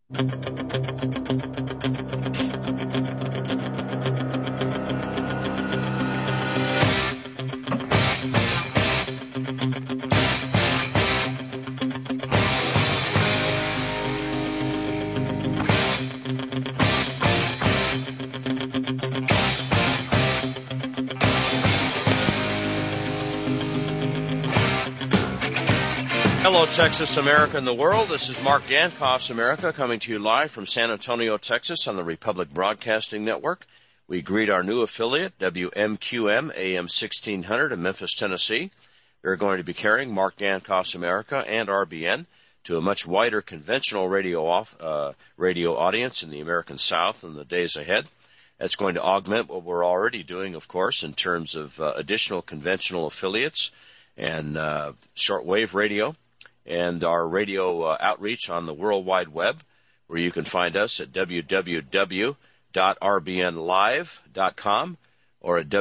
Hello, Texas, America, and the world. This is Mark Dankoff's America coming to you live from San Antonio, Texas on the Republic Broadcasting Network. We greet our new affiliate, WMQM AM 1600 in Memphis, Tennessee. They're going to be carrying Mark Dankoff's America and RBN to a much wider conventional radio audience in the American South in the days ahead. That's going to augment what we're already doing, of course, in terms of additional conventional affiliates and shortwave radio, and our radio outreach on the World Wide Web, where you can find us at www.rbnlive.com or at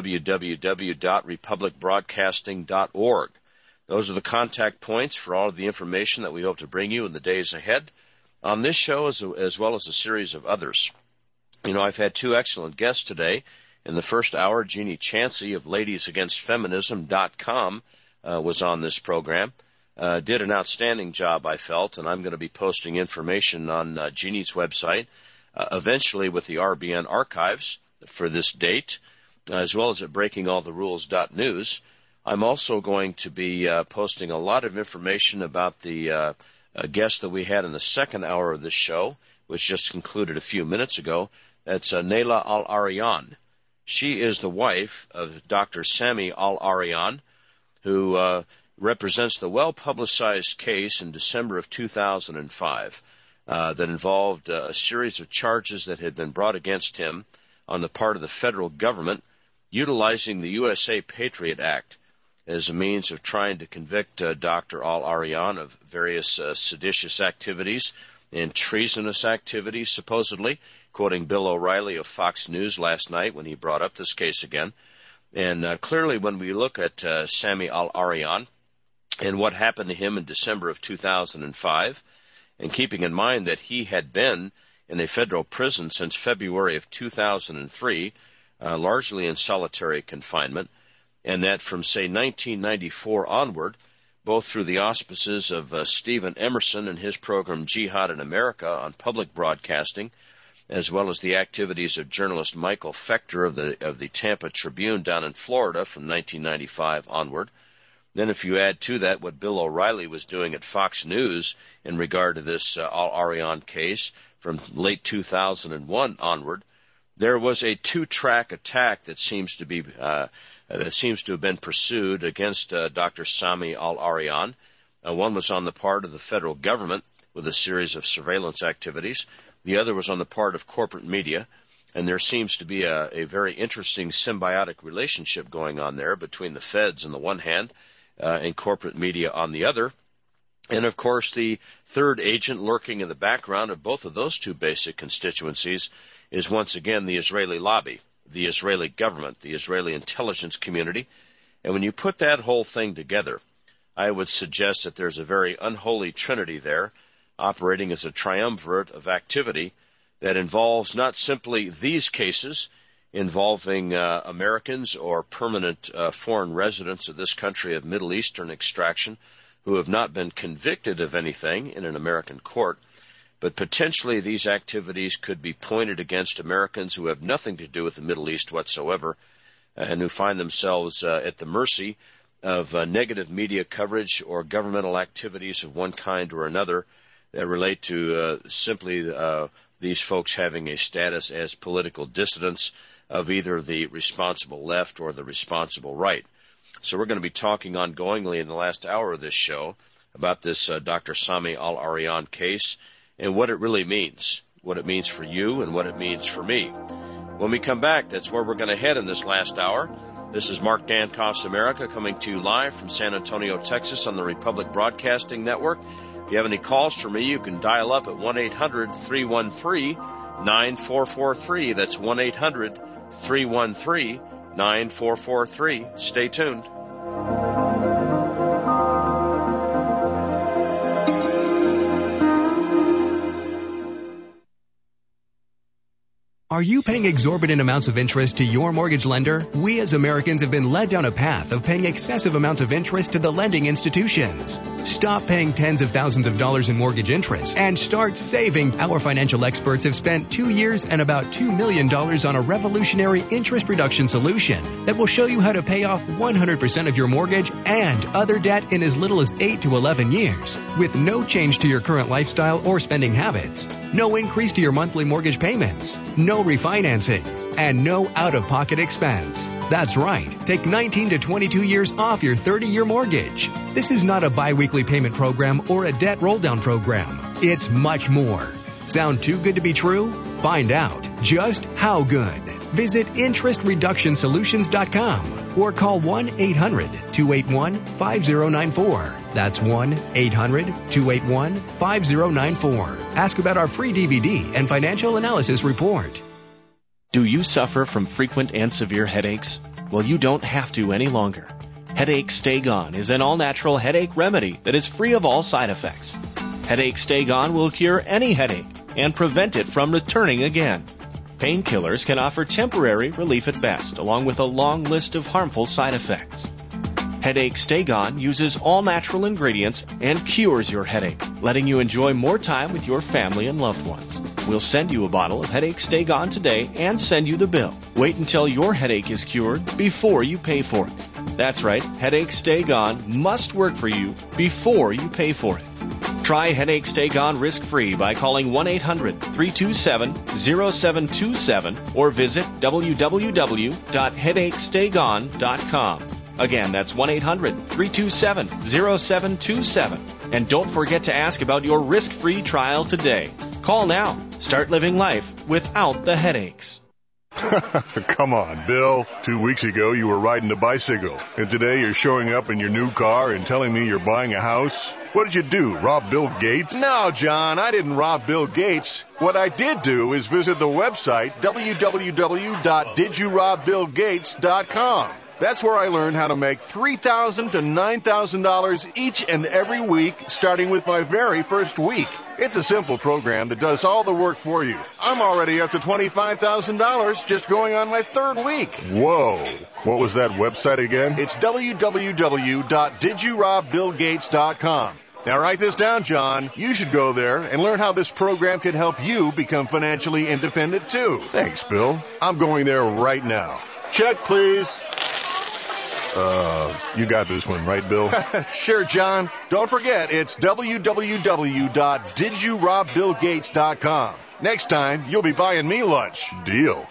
www.republicbroadcasting.org. Those are the contact points for all of the information that we hope to bring you in the days ahead on this show as well as a series of others. You know, I've had two excellent guests today. In the first hour, Jeannie Chansey of ladiesagainstfeminism.com was on this program. Did an outstanding job, I felt, and I'm going to be posting information on Jeannie's website, eventually with the RBN archives for this date, as well as at breakingalltherules.news. I'm also going to be posting a lot of information about the guest that we had in the second hour of this show, which just concluded a few minutes ago. That's Nayla Al-Arian. She is the wife of Dr. Sami Al-Arian, who represents the well-publicized case in December of 2005 that involved a series of charges that had been brought against him on the part of the federal government, utilizing the USA Patriot Act as a means of trying to convict Dr. Al-Arian of various seditious activities and treasonous activities, supposedly, quoting Bill O'Reilly of Fox News last night when he brought up this case again. And clearly, when we look at Sami Al-Arian and what happened to him in December of 2005, and keeping in mind that he had been in a federal prison since February of 2003, largely in solitary confinement, and that from, say, 1994 onward, both through the auspices of Stephen Emerson and his program Jihad in America on public broadcasting, as well as the activities of journalist Michael Fechter of the Tampa Tribune down in Florida from 1995 onward. Then if you add to that what Bill O'Reilly was doing at Fox News in regard to this Al-Arian case from late 2001 onward, there was a two-track attack that seems to have been pursued against Dr. Sami Al-Arian. One was on the part of the federal government with a series of surveillance activities. The other was on the part of corporate media, and there seems to be a very interesting symbiotic relationship going on there between the feds on the one hand and corporate media on the other. And, of course, the third agent lurking in the background of both of those two basic constituencies is once again the Israeli lobby, the Israeli government, the Israeli intelligence community. And when you put that whole thing together, I would suggest that there's a very unholy trinity there operating as a triumvirate of activity that involves not simply these cases involving Americans or permanent foreign residents of this country of Middle Eastern extraction who have not been convicted of anything in an American court, but potentially these activities could be pointed against Americans who have nothing to do with the Middle East whatsoever and who find themselves at the mercy of negative media coverage or governmental activities of one kind or another that relate to simply these folks having a status as political dissidents of either the responsible left or the responsible right. So we're going to be talking ongoingly in the last hour of this show about this Dr. Sami Al-Arian case and what it really means, what it means for you and what it means for me. When we come back, that's where we're going to head in this last hour. This is Mark Dankoff's America coming to you live from San Antonio, Texas on the Republic Broadcasting Network. If you have any calls for me, you can dial up at 1-800-313-9443. That's 1-800-313-9443. Stay tuned. Are you paying exorbitant amounts of interest to your mortgage lender? We as Americans have been led down a path of paying excessive amounts of interest to the lending institutions. Stop paying tens of thousands of dollars in mortgage interest and start saving. Our financial experts have spent 2 years and about $2 million on a revolutionary interest reduction solution that will show you how to pay off 100% of your mortgage and other debt in as little as 8 to 11 years with no change to your current lifestyle or spending habits. No increase to your monthly mortgage payments. No refinancing. And no out-of-pocket expense. That's right. Take 19 to 22 years off your 30-year mortgage. This is not a biweekly payment program or a debt roll-down program. It's much more. Sound too good to be true? Find out just how good. Visit interestreductionsolutions.com or call 1-800-281-5094. That's 1-800-281-5094. Ask about our free DVD and financial analysis report. Do you suffer from frequent and severe headaches? Well, you don't have to any longer. Headache Stay Gone is an all-natural headache remedy that is free of all side effects. Headache Stay Gone will cure any headache and prevent it from returning again. Painkillers can offer temporary relief at best, along with a long list of harmful side effects. Headache Stay Gone uses all natural ingredients and cures your headache, letting you enjoy more time with your family and loved ones. We'll send you a bottle of Headache Stay Gone today and send you the bill. Wait until your headache is cured before you pay for it. That's right, Headache Stay Gone must work for you before you pay for it. Try Headache Stay Gone risk-free by calling 1-800-327-0727 or visit www.headachestaygone.com. Again, that's 1-800-327-0727. And don't forget to ask about your risk-free trial today. Call now. Start living life without the headaches. Come on, Bill. 2 weeks ago, you were riding a bicycle. And today, you're showing up in your new car and telling me you're buying a house? What did you do, rob Bill Gates? No, John, I didn't rob Bill Gates. What I did do is visit the website, www.didyourobBillGates.com. That's where I learned how to make $3,000 to $9,000 each and every week, starting with my very first week. It's a simple program that does all the work for you. I'm already up to $25,000 just going on my third week. Whoa. What was that website again? It's www.didyourobBillGates.com. Now write this down, John. You should go there and learn how this program can help you become financially independent, too. Thanks, Bill. I'm going there right now. Check, please. You got this one, right, Bill? Sure, John. Don't forget, it's www.didyourobBillGates.com. Next time, you'll be buying me lunch. Deal.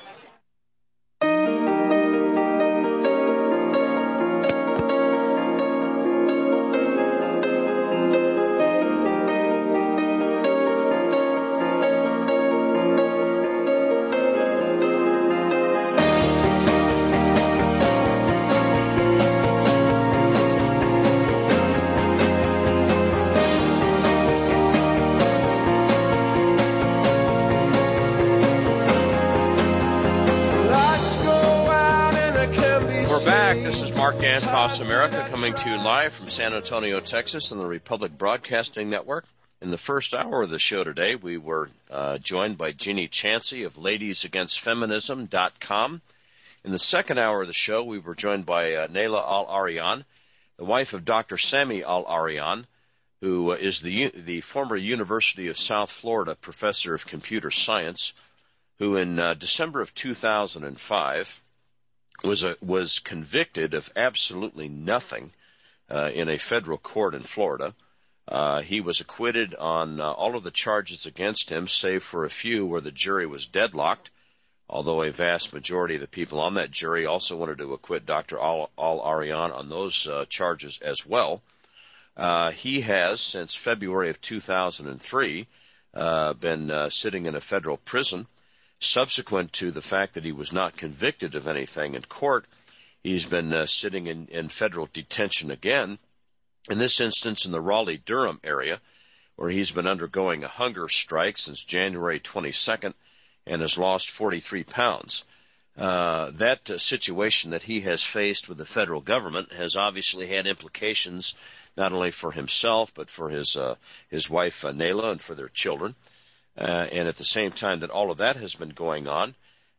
Across America, coming to you live from San Antonio, Texas, on the Republic Broadcasting Network. In the first hour of the show today, we were joined by Jeannie Chansey of LadiesAgainstFeminism.com. In the second hour of the show, we were joined by Nayla Al-Arian, the wife of Dr. Sami Al-Arian, who is the former University of South Florida professor of computer science, who in December of 2005 was convicted of absolutely nothing in a federal court in Florida. He was acquitted on all of the charges against him, save for a few where the jury was deadlocked, although a vast majority of the people on that jury also wanted to acquit Dr. Al-Arian on those charges as well. He has, since February of 2003, been sitting in a federal prison. Subsequent to the fact that he was not convicted of anything in court, he's been sitting in federal detention again, in this instance in the Raleigh-Durham area, where he's been undergoing a hunger strike since January 22nd and has lost 43 pounds. That situation that he has faced with the federal government has obviously had implications not only for himself but for his wife Nayla and for their children. And at the same time that all of that has been going on,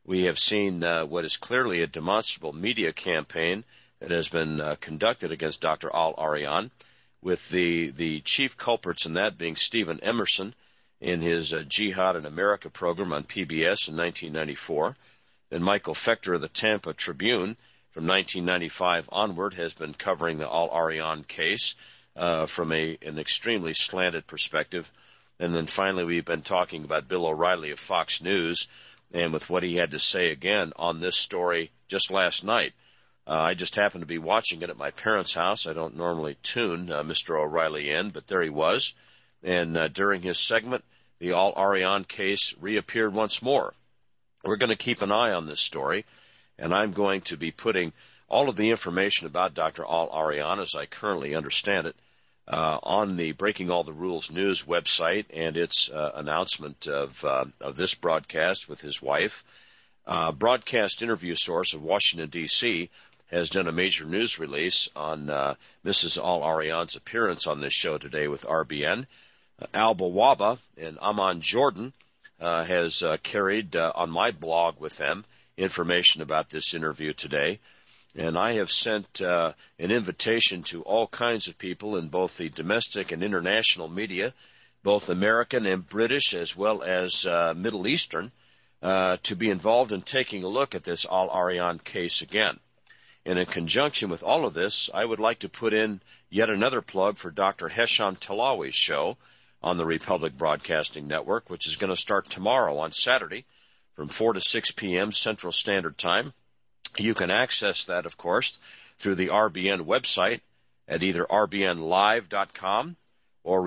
we have seen what is clearly a demonstrable media campaign that has been conducted against Dr. Al-Arian, with the chief culprits in that being Stephen Emerson in his Jihad in America program on PBS in 1994. Then Michael Fechter of the Tampa Tribune from 1995 onward has been covering the Al-Arian case from an extremely slanted perspective. And then finally we've been talking about Bill O'Reilly of Fox News and with what he had to say again on this story just last night. I just happened to be watching it at my parents' house. I don't normally tune Mr. O'Reilly in, but there he was. And during his segment, the Al-Arian case reappeared once more. We're going to keep an eye on this story, and I'm going to be putting all of the information about Dr. Al-Arian, as I currently understand it, on the Breaking All the Rules News website and its announcement of this broadcast with his wife. Broadcast interview source of Washington, D.C., has done a major news release on Mrs. Al-Arian's appearance on this show today with RBN. Al Bawaba and Aman Jordan has carried on my blog with them information about this interview today. And I have sent an invitation to all kinds of people in both the domestic and international media, both American and British as well as Middle Eastern, to be involved in taking a look at this Al-Arian case again. And in conjunction with all of this, I would like to put in yet another plug for Dr. Hesham Talawi's show on the Republic Broadcasting Network, which is going to start tomorrow on Saturday from 4 to 6 p.m. Central Standard Time. You can access that, of course, through the RBN website at either rbnlive.com or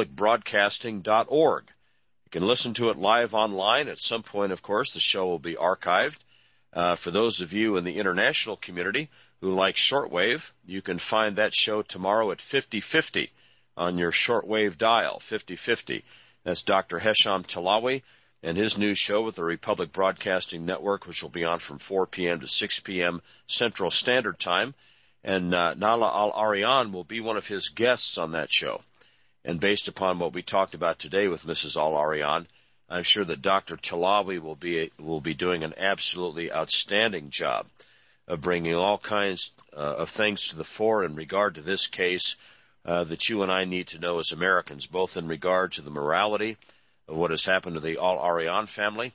republicbroadcasting.org. You can listen to it live online. At some point, of course, the show will be archived. For those of you in the international community who like shortwave, you can find that show tomorrow at 5050 on your shortwave dial, 5050. That's Dr. Hesham Talawi and his new show with the Republic Broadcasting Network, which will be on from 4 p.m. to 6 p.m. Central Standard Time. And Nala Al-Arian will be one of his guests on that show. And based upon what we talked about today with Mrs. Al-Arian, I'm sure that Dr. Talawi will be doing an absolutely outstanding job of bringing all kinds of things to the fore in regard to this case that you and I need to know as Americans, both in regard to the morality of what has happened to the Al-Arian family,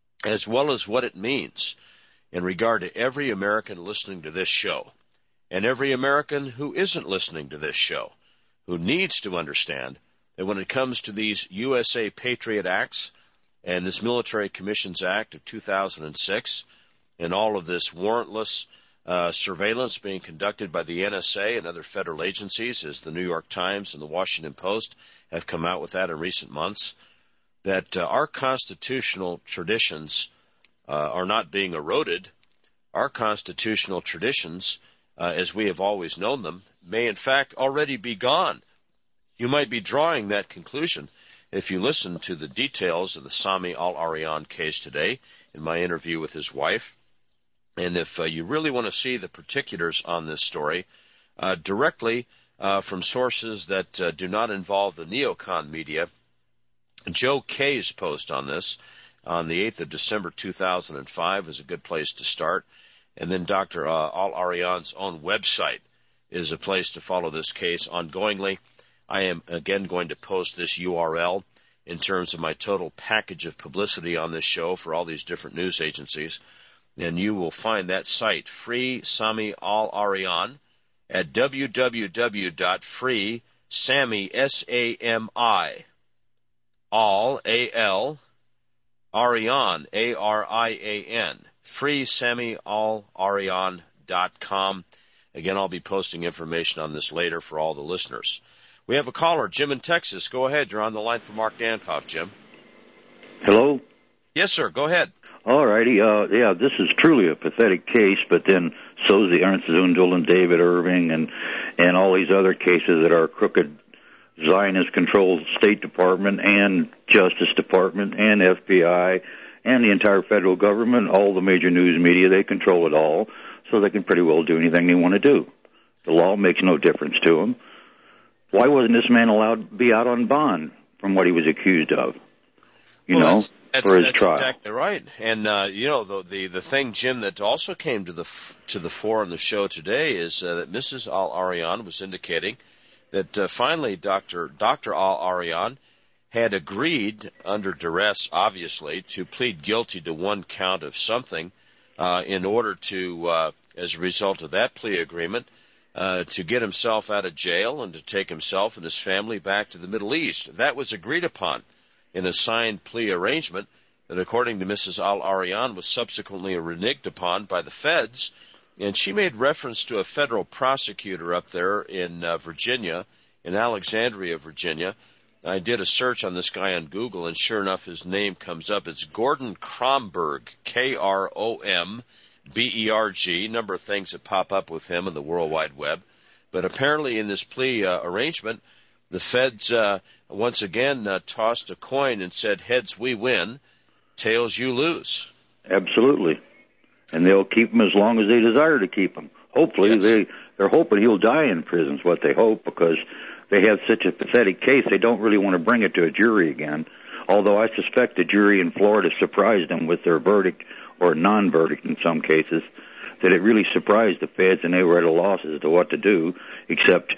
as well as what it means in regard to every American listening to this show, and every American who isn't listening to this show, who needs to understand that when it comes to these USA Patriot Acts and this Military Commissions Act of 2006 and all of this warrantless surveillance being conducted by the NSA and other federal agencies, as the New York Times and the Washington Post have come out with that in recent months, that our constitutional traditions are not being eroded. Our constitutional traditions, as we have always known them, may in fact already be gone. You might be drawing that conclusion if you listen to the details of the Sami Al-Arian case today in my interview with his wife. And if you really want to see the particulars on this story directly from sources that do not involve the neocon media, Joe Kay's post on this on the 8th of December 2005 is a good place to start. And then Dr. Al-Arian's own website is a place to follow this case ongoingly. I am, again, going to post this URL in terms of my total package of publicity on this show for all these different news agencies. And you will find that site, Free Sami Al-Arian, at www.freesami, S-A-M-I, Al, A-L, Arian, A-R-I-A-N, freesamialarian.com. Again, I'll be posting information on this later for all the listeners. We have a caller, Jim in Texas. Go ahead. You're on the line for Mark Dankoff, Jim. Hello? Yes, sir. Go ahead. All righty. Yeah, this is truly a pathetic case, but then so's the Ernst Zundel and David Irving and all these other cases that are crooked Zionist-controlled State Department and Justice Department and FBI and the entire federal government, all the major news media, they control it all, so they can pretty well do anything they want to do. The law makes no difference to them. Why wasn't this man allowed to be out on bond from what he was accused of? for his trial. That's exactly right. And the thing, Jim, that also came to the fore on the show today is that Mrs. Al-Arian was indicating that finally Dr. Al-Arian had agreed under duress, obviously, to plead guilty to one count of something in order to, as a result of that plea agreement, to get himself out of jail and to take himself and his family back to the Middle East. That was agreed upon in a signed plea arrangement that, according to Mrs. Al-Arian, was subsequently reneged upon by the feds. And she made reference to a federal prosecutor up there in Virginia, in Alexandria, Virginia. I did a search on this guy on Google, and sure enough, his name comes up. It's Gordon Kromberg, Kromberg, number of things that pop up with him on the World Wide Web. But apparently in this plea arrangement, the feds once again tossed a coin and said, heads we win, tails you lose. Absolutely. And they'll keep him as long as they desire to keep him. Hopefully, yes. They're hoping he'll die in prison is what they hope, because they have such a pathetic case, they don't really want to bring it to a jury again. Although I suspect the jury in Florida surprised them with their verdict, or non-verdict in some cases, that it really surprised the feds and they were at a loss as to what to do, except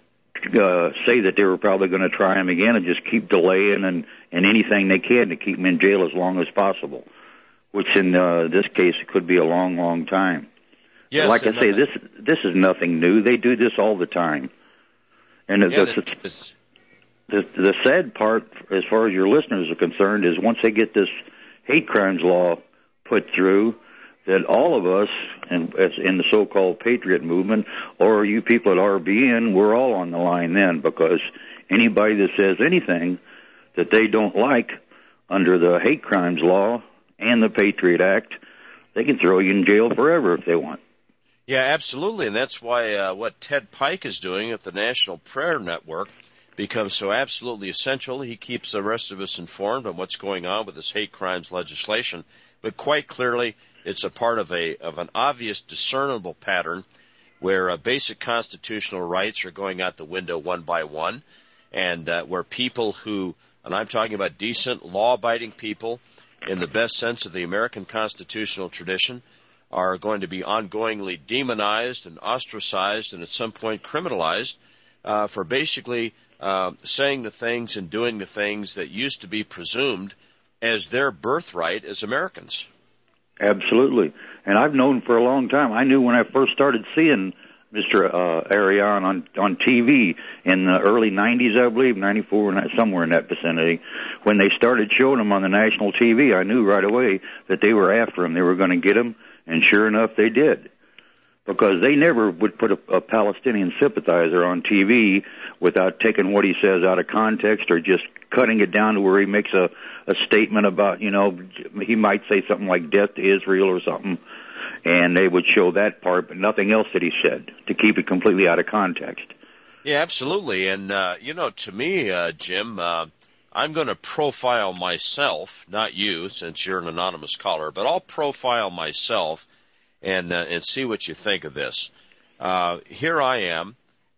say that they were probably going to try him again and just keep delaying and anything they can to keep him in jail as long as possible, which in this case could be a long, long time. Yes, like I say, this is nothing new. They do this all the time. And the sad part, as far as your listeners are concerned, is once they get this hate crimes law put through, that all of us, in the so-called patriot movement, or you people at RBN, we're all on the line then, because anybody that says anything that they don't like under the hate crimes law and the Patriot Act, they can throw you in jail forever if they want. Yeah, absolutely, and that's why what Ted Pike is doing at the National Prayer Network becomes so absolutely essential. He keeps the rest of us informed on what's going on with this hate crimes legislation, but quite clearly it's a part of an obvious, discernible pattern where basic constitutional rights are going out the window one by one, and where people who, and I'm talking about decent, law-abiding people in the best sense of the American constitutional tradition, are going to be ongoingly demonized and ostracized and at some point criminalized for basically saying the things and doing the things that used to be presumed as their birthright as Americans. Absolutely. And I've known for a long time. I knew when I first started seeing Mr. Arian on TV in the early 90s, I believe, 94, somewhere in that vicinity. When they started showing him on the national TV, I knew right away that they were after him. They were going to get him, and sure enough, they did. Because they never would put a Palestinian sympathizer on TV without taking what he says out of context or just cutting it down to where he makes a statement about, he might say something like death to Israel or something, and they would show that part, but nothing else that he said, to keep it completely out of context. Yeah, absolutely. And, to me, Jim, I'm going to profile myself, not you, since you're an anonymous caller, but I'll profile myself and see what you think of this. Here I am,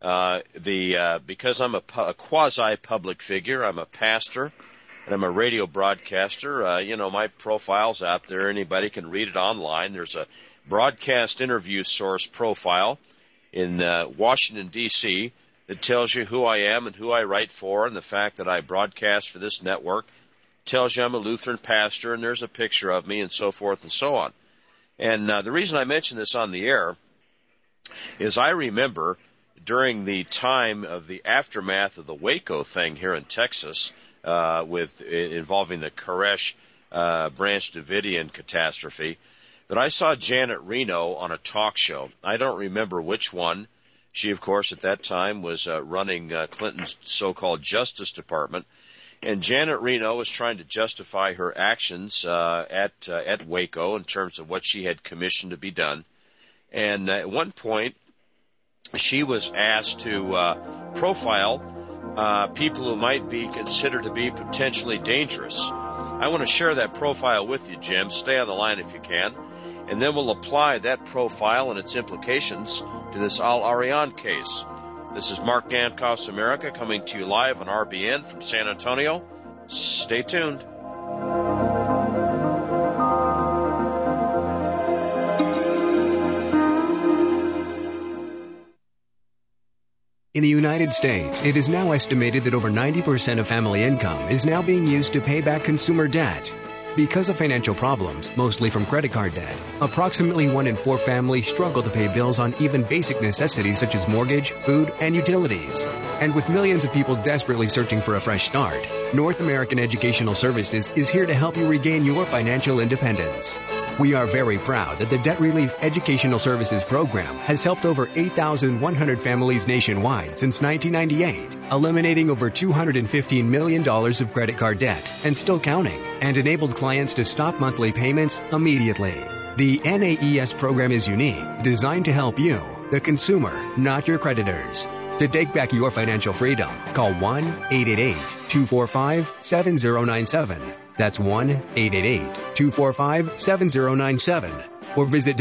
because I'm a quasi-public figure. I'm a pastor, and I'm a radio broadcaster. My profile's out there. Anybody can read it online. There's a broadcast interview source profile in Washington, D.C., that tells you who I am and who I write for, and the fact that I broadcast for this network tells you I'm a Lutheran pastor, and there's a picture of me, and so forth and so on. And the reason I mention this on the air is I remember during the time of the aftermath of the Waco thing here in Texas, involving the Koresh Branch Davidian catastrophe, that I saw Janet Reno on a talk show. I don't remember which one. She, of course, at that time was running Clinton's so-called Justice Department. And Janet Reno was trying to justify her actions at Waco in terms of what she had commissioned to be done. And at one point, she was asked to profile people who might be considered to be potentially dangerous. I want to share that profile with you, Jim. Stay on the line if you can. And then we'll apply that profile and its implications to this Al-Arian case. This is Mark Dankoff's America, coming to you live on RBN from San Antonio. Stay tuned. In the United States, it is now estimated that over 90% of family income is now being used to pay back consumer debt. Because of financial problems, mostly from credit card debt, approximately 1 in 4 families struggle to pay bills on even basic necessities such as mortgage, food, and utilities. And with millions of people desperately searching for a fresh start, North American Educational Services is here to help you regain your financial independence. We are very proud that the Debt Relief Educational Services Program has helped over 8,100 families nationwide since 1998, eliminating over $215 million of credit card debt and still counting, and enabled clients to stop monthly payments immediately. The NAES program is unique, designed to help you, the consumer, not your creditors. To take back your financial freedom, call 1-888-245-7097. That's 1-888-245-7097. Or visit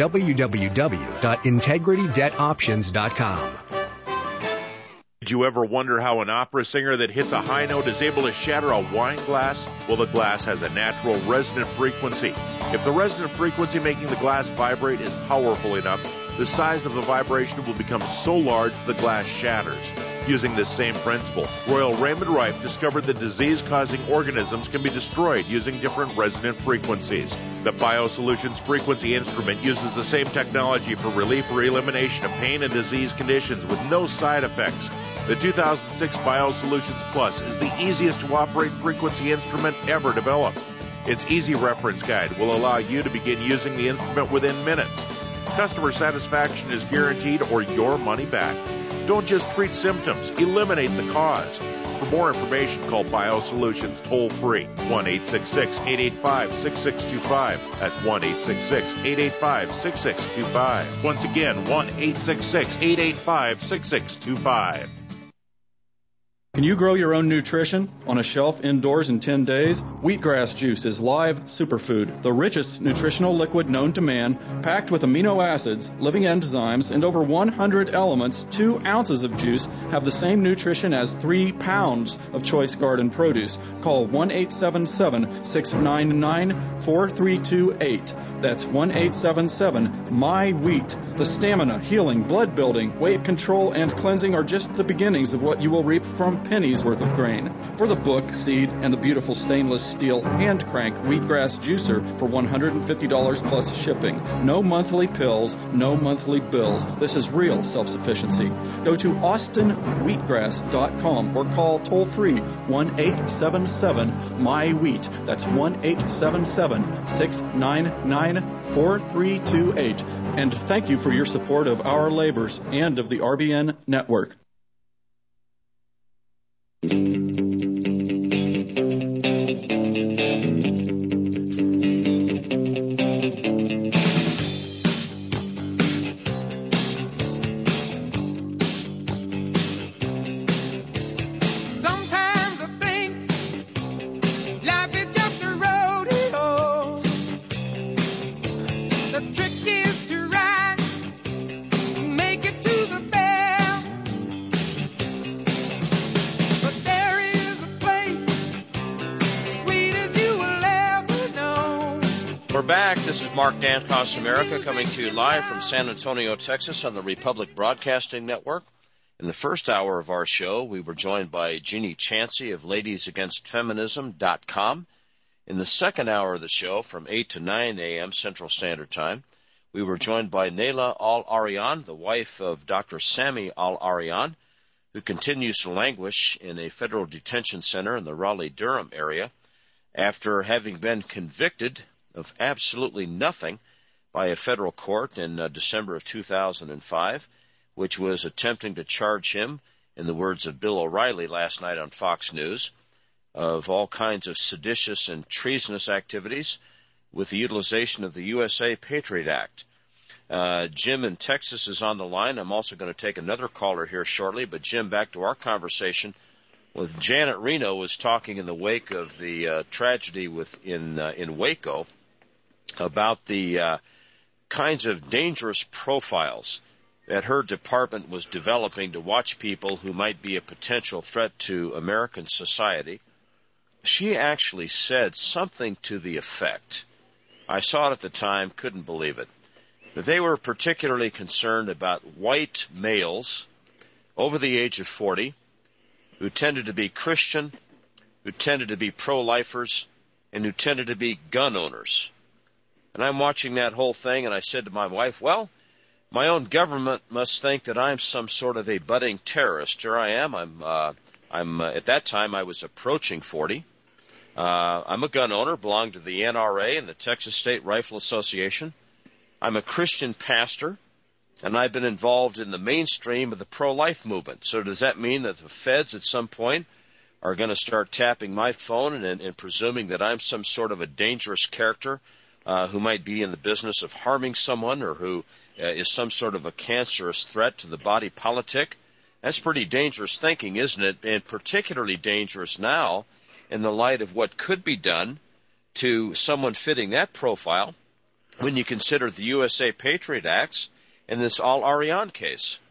www.integritydebtoptions.com. Did you ever wonder how an opera singer that hits a high note is able to shatter a wine glass? Well, the glass has a natural resonant frequency. If the resonant frequency making the glass vibrate is powerful enough, the size of the vibration will become so large the glass shatters. Using this same principle, Royal Raymond Rife discovered that disease-causing organisms can be destroyed using different resonant frequencies. The BioSolutions frequency instrument uses the same technology for relief or elimination of pain and disease conditions with no side effects. The 2006 BioSolutions Plus is the easiest to operate frequency instrument ever developed. Its easy reference guide will allow you to begin using the instrument within minutes. Customer satisfaction is guaranteed or your money back. Don't just treat symptoms, eliminate the cause. For more information, call BioSolutions toll-free, 1-866-885-6625. That's 1-866-885-6625. Once again, 1-866-885-6625. Can you grow your own nutrition on a shelf indoors in 10 days? Wheatgrass juice is live superfood, the richest nutritional liquid known to man, packed with amino acids, living enzymes, and over 100 elements. 2 ounces of juice have the same nutrition as 3 pounds of choice garden produce. Call 1-877-699-4328. That's 1-877-MY-WHEAT. The stamina, healing, blood building, weight control, and cleansing are just the beginnings of what you will reap from pennies worth of grain. For the book, seed, and the beautiful stainless steel hand crank wheatgrass juicer for $150 plus shipping. No monthly pills, no monthly bills. This is real self-sufficiency. Go to austinwheatgrass.com or call toll-free 1-877-MY-WHEAT. That's 1-877-699-4328. And thank you for your support of our labors and of the RBN network. This is Mark Dancos America coming to you live from San Antonio, Texas on the Republic Broadcasting Network. In the first hour of our show, we were joined by Jeannie Chansey of ladiesagainstfeminism.com. In the second hour of the show, from 8 to 9 a.m. Central Standard Time, we were joined by Naila Al-Arian, the wife of Dr. Sami Al-Arian, who continues to languish in a federal detention center in the Raleigh-Durham area after having been convicted of absolutely nothing by a federal court in December of 2005, which was attempting to charge him, in the words of Bill O'Reilly last night on Fox News, of all kinds of seditious and treasonous activities with the utilization of the USA Patriot Act. Jim in Texas is on the line. I'm also going to take another caller here shortly, but Jim, back to our conversation with Janet Reno was talking in the wake of the tragedy in Waco about the kinds of dangerous profiles that her department was developing to watch people who might be a potential threat to American society. She actually said something to the effect, I saw it at the time, couldn't believe it, that they were particularly concerned about white males over the age of 40 who tended to be Christian, who tended to be pro-lifers, and who tended to be gun owners. And I'm watching that whole thing, and I said to my wife, well, my own government must think that I'm some sort of a budding terrorist. Here I am. I'm at that time I was approaching 40. I'm a gun owner, belong to the NRA and the Texas State Rifle Association. I'm a Christian pastor, and I've been involved in the mainstream of the pro-life movement. So does that mean that the feds at some point are going to start tapping my phone and presuming that I'm some sort of a dangerous character who might be in the business of harming someone or who is some sort of a cancerous threat to the body politic? That's pretty dangerous thinking, isn't it? And particularly dangerous now in the light of what could be done to someone fitting that profile when you consider the USA Patriot Acts and this Al-Arian case.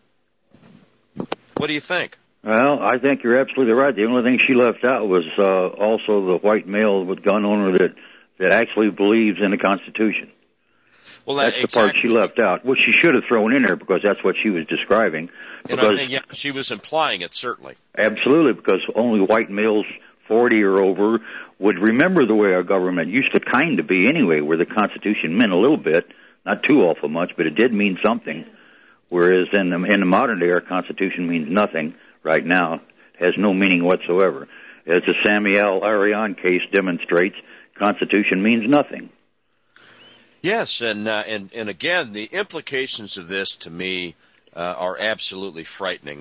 What do you think? Well, I think you're absolutely right. The only thing she left out was also the white male with gun owner that actually believes in the Constitution. Well, that's the part she left out, which she should have thrown in there because that's what she was describing. And I think, she was implying it, certainly. Absolutely, because only white males 40 or over would remember the way our government used to kind of be anyway, where the Constitution meant a little bit, not too awful much, but it did mean something. Whereas in the modern day, our Constitution means nothing right now, has no meaning whatsoever. As the Samuel Arian case demonstrates, Constitution means nothing. Yes, and again, the implications of this to me are absolutely frightening.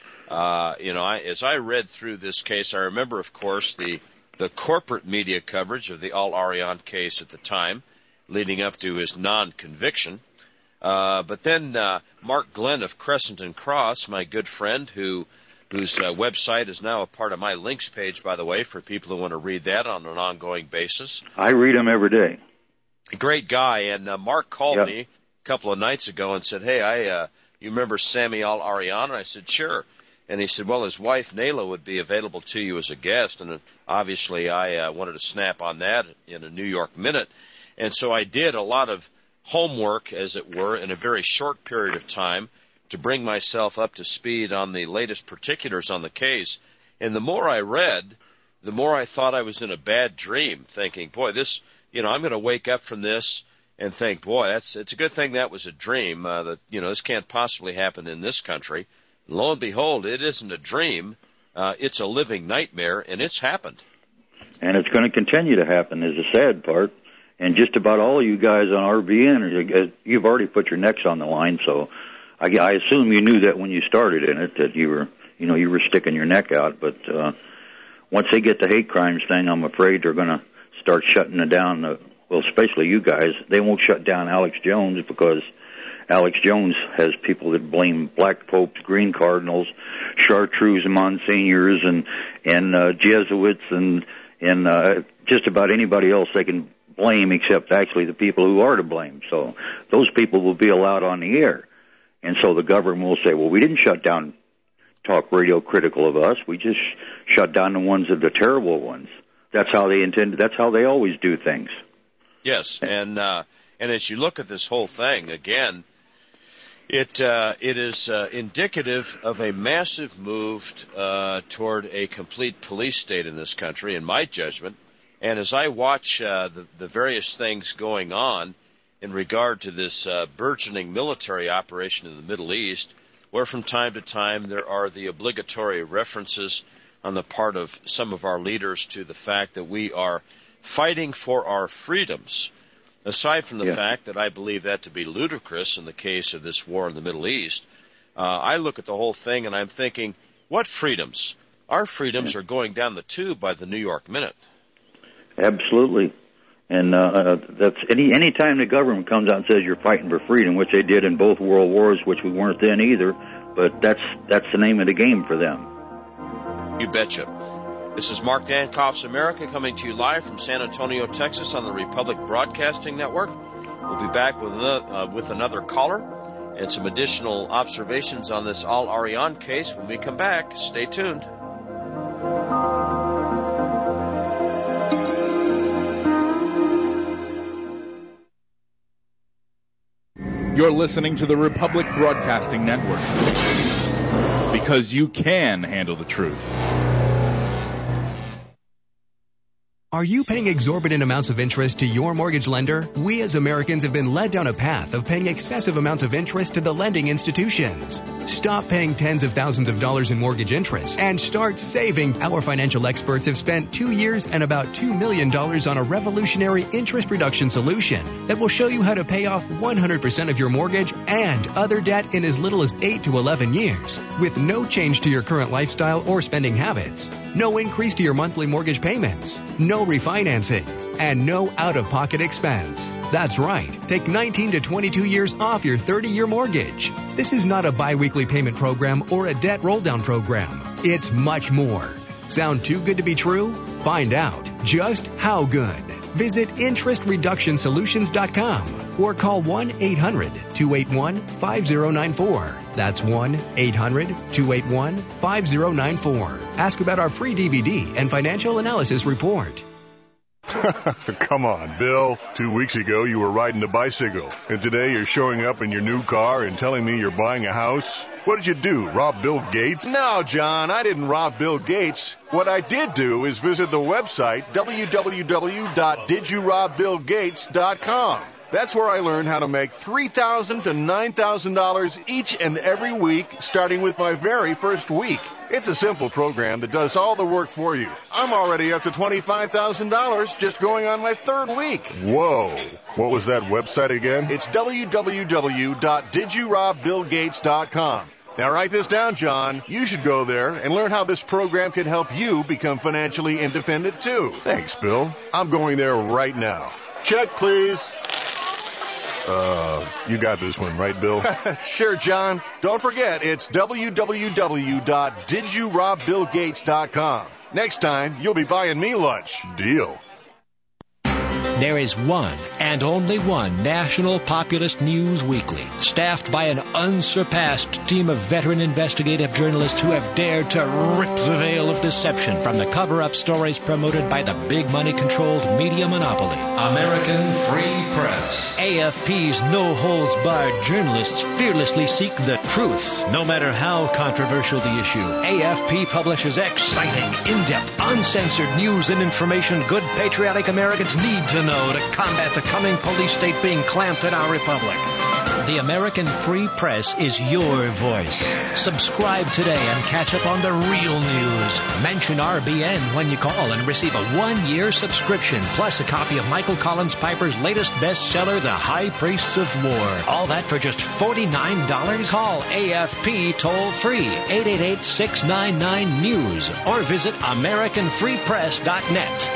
As I read through this case, I remember, of course, the corporate media coverage of the Al-Arian case at the time, leading up to his non-conviction. But then Mark Glenn of Crescent and Cross, my good friend, whose website is now a part of my links page, by the way, for people who want to read that on an ongoing basis. I read them every day. Great guy, and Mark called me a couple of nights ago and said, hey, you remember Samuel Arian? And I said, sure. And he said, well, his wife, Nayla, would be available to you as a guest. And obviously I wanted to snap on that in a New York Minute. And so I did a lot of homework, as it were, in a very short period of time to bring myself up to speed on the latest particulars on the case. And the more I read, the more I thought I was in a bad dream, thinking, boy, this, I'm going to wake up from this and think, boy, it's a good thing that was a dream, that, this can't possibly happen in this country. And lo and behold, it isn't a dream. It's a living nightmare, and it's happened. And it's going to continue to happen is the sad part. And just about all of you guys on RBN, you've already put your necks on the line, so I assume you knew that when you started in it, that you were sticking your neck out. But once they get the hate crimes thing, I'm afraid they're going to start shutting it down. Well, especially you guys. They won't shut down Alex Jones because Alex Jones has people that blame black popes, green cardinals, chartreuse monsignors, and Jesuits, and just about anybody else they can blame except actually the people who are to blame. So those people will be allowed on the air. And so the government will say, well, we didn't shut down talk radio critical of us. We just shut down the ones that are the terrible ones. That's how they intend. That's how they always do things. Yes, and as you look at this whole thing, again, it is indicative of a massive move toward a complete police state in this country, in my judgment. And as I watch the various things going on in regard to this burgeoning military operation in the Middle East, where from time to time there are the obligatory references on the part of some of our leaders to the fact that we are fighting for our freedoms, aside from the fact that I believe that to be ludicrous in the case of this war in the Middle East, I look at the whole thing and I'm thinking, what freedoms? Our freedoms are going down the tube by the New York Minute. Absolutely. And that's any time the government comes out and says you're fighting for freedom, which they did in both world wars, which we weren't then either, but that's the name of the game for them. You betcha. This is Mark Dankoff's America coming to you live from San Antonio, Texas on the Republic Broadcasting Network. We'll be back with another caller and some additional observations on this Al-Arian case when we come back. Stay tuned. You're listening to the Republic Broadcasting Network. Because you can handle the truth. Are you paying exorbitant amounts of interest to your mortgage lender? We as Americans have been led down a path of paying excessive amounts of interest to the lending institutions. Stop paying tens of thousands of dollars in mortgage interest and start saving. Our financial experts have spent 2 years and about $2 million on a revolutionary interest reduction solution that will show you how to pay off 100% of your mortgage and other debt in as little as 8 to 11 years with no change to your current lifestyle or spending habits. No increase to your monthly mortgage payments, no refinancing, and no out-of-pocket expense. That's right. Take 19 to 22 years off your 30-year mortgage. This is not a bi-weekly payment program or a debt roll-down program. It's much more. Sound too good to be true? Find out just how good. Visit interestreductionsolutions.com or call 1-800-281-5094. That's 1-800-281-5094. Ask about our free DVD and financial analysis report. Come on, Bill. 2 weeks ago, you were riding a bicycle, and today you're showing up in your new car and telling me you're buying a house? What did you do, rob Bill Gates? No, John, I didn't rob Bill Gates. What I did do is visit the website www.didyourobBillGates.com. That's where I learned how to make $3,000 to $9,000 each and every week, starting with my very first week. It's a simple program that does all the work for you. I'm already up to $25,000 just going on my third week. Whoa. What was that website again? It's www.didyourobBillGates.com. Now write this down, John. You should go there and learn how this program can help you become financially independent, too. Thanks, Bill. I'm going there right now. Check, please. You got this one, right, Bill? Sure, John. Don't forget, it's www.didyourobBillGates.com. Next time, you'll be buying me lunch. Deal. There is one and only one national populist news weekly, staffed by an unsurpassed team of veteran investigative journalists who have dared to rip the veil of deception from the cover-up stories promoted by the big money-controlled media monopoly. American Free Press. AFP's no-holds-barred journalists fearlessly seek the truth, no matter how controversial the issue. AFP publishes exciting, in-depth, uncensored news and information good patriotic Americans need to know to combat the coming police state being clamped in our republic. The American Free Press is your voice. Subscribe today and catch up on the real news. Mention RBN when you call and receive a 1-year subscription, plus a copy of Michael Collins Piper's latest bestseller, The High Priests of War. All that for just $49? Call AFP toll-free, 888-699-NEWS, or visit AmericanFreePress.net.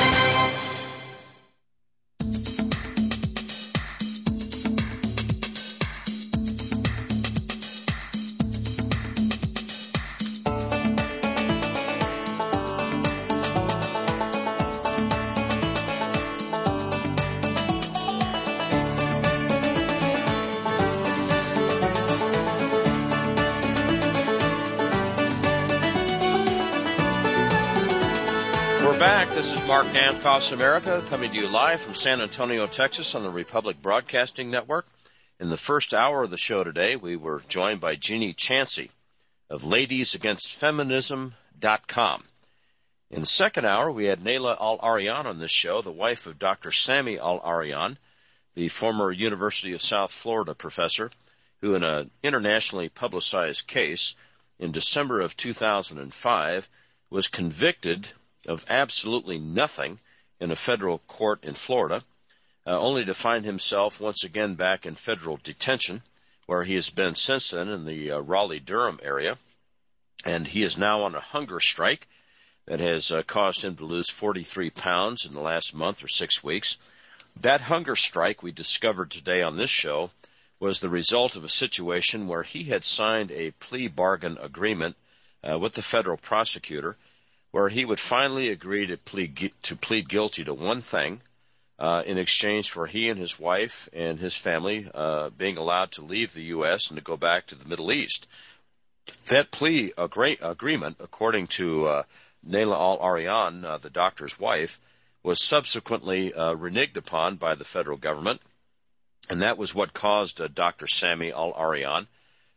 This is Mark Nan, Cost America, coming to you live from San Antonio, Texas on the Republic Broadcasting Network. In the first hour of the show today, we were joined by Jeannie Chansey of LadiesAgainstFeminism.com. In the second hour, we had Naila Al-Arian on this show, the wife of Dr. Sami Al-Arian, the former University of South Florida professor, who in an internationally publicized case in December of 2005 was convicted of absolutely nothing in a federal court in Florida, only to find himself once again back in federal detention, where he has been since then in the Raleigh-Durham area. And he is now on a hunger strike that has caused him to lose 43 pounds in the last month or 6 weeks. That hunger strike, we discovered today on this show, was the result of a situation where he had signed a plea bargain agreement with the federal prosecutor, where he would finally agree to plead guilty to one thing in exchange for he and his wife and his family being allowed to leave the U.S. and to go back to the Middle East. That plea agreement, according to Naila Al-Arian, the doctor's wife, was subsequently reneged upon by the federal government, and that was what caused Dr. Sami Al-Arian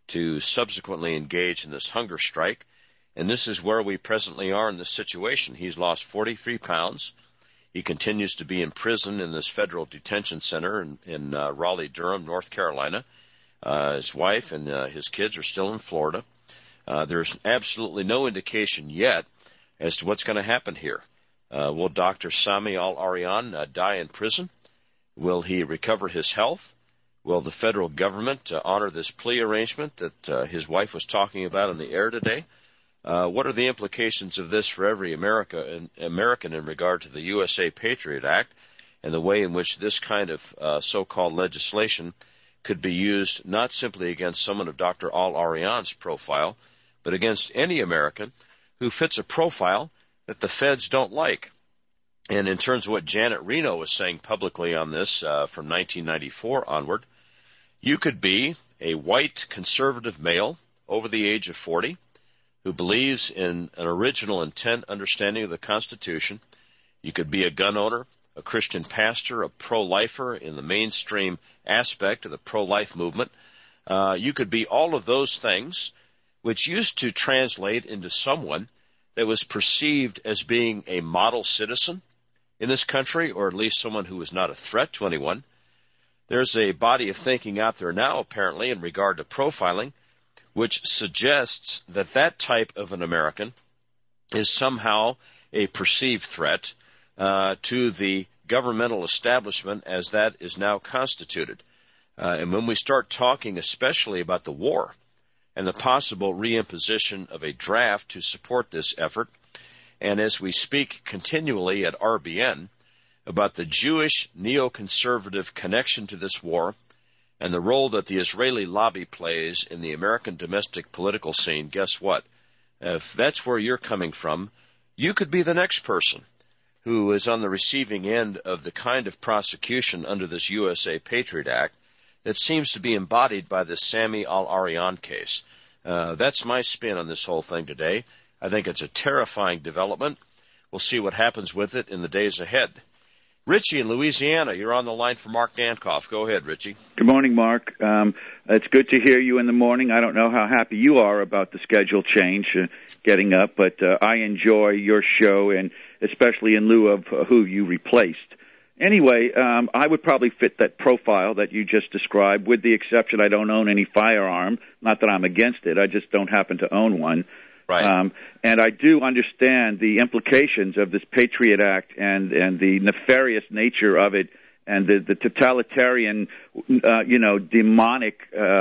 to subsequently engage in this hunger strike. And this is where we presently are in this situation. He's lost 43 pounds. He continues to be in prison in this federal detention center in Raleigh-Durham, North Carolina. His wife and his kids are still in Florida. There's absolutely no indication yet as to what's going to happen here. Will Dr. Sami Al-Arian die in prison? Will he recover his health? Will the federal government honor this plea arrangement that his wife was talking about on the air today? What are the implications of this for every American in regard to the USA Patriot Act and the way in which this kind of so-called legislation could be used not simply against someone of Dr. Al-Arian's profile, but against any American who fits a profile that the feds don't like? And in terms of what Janet Reno was saying publicly on this from 1994 onward, you could be a white conservative male over the age of 40 who believes in an original intent understanding of the Constitution. You could be a gun owner, a Christian pastor, a pro-lifer in the mainstream aspect of the pro-life movement. You could be all of those things, which used to translate into someone that was perceived as being a model citizen in this country, or at least someone who was not a threat to anyone. There's a body of thinking out there now, apparently, in regard to profiling, which suggests that that type of an American is somehow a perceived threat to the governmental establishment as that is now constituted. And when we start talking especially about the war and the possible reimposition of a draft to support this effort, and as we speak continually at RBN about the Jewish neoconservative connection to this war and the role that the Israeli lobby plays in the American domestic political scene, guess what? If that's where you're coming from, you could be the next person who is on the receiving end of the kind of prosecution under this USA Patriot Act that seems to be embodied by the Sami Al-Arian case. That's my spin on this whole thing today. I think it's a terrifying development. We'll see what happens with it in the days ahead. Richie in Louisiana, you're on the line for Mark Dankoff. Go ahead, Richie. Good morning, Mark. It's good to hear you in the morning. I don't know how happy you are about the schedule change, getting up, but I enjoy your show, and especially in lieu of who you replaced. Anyway, I would probably fit that profile that you just described, with the exception I don't own any firearm. Not that I'm against it. I just don't happen to own one. Right. And I do understand the implications of this Patriot Act and the nefarious nature of it and the totalitarian, demonic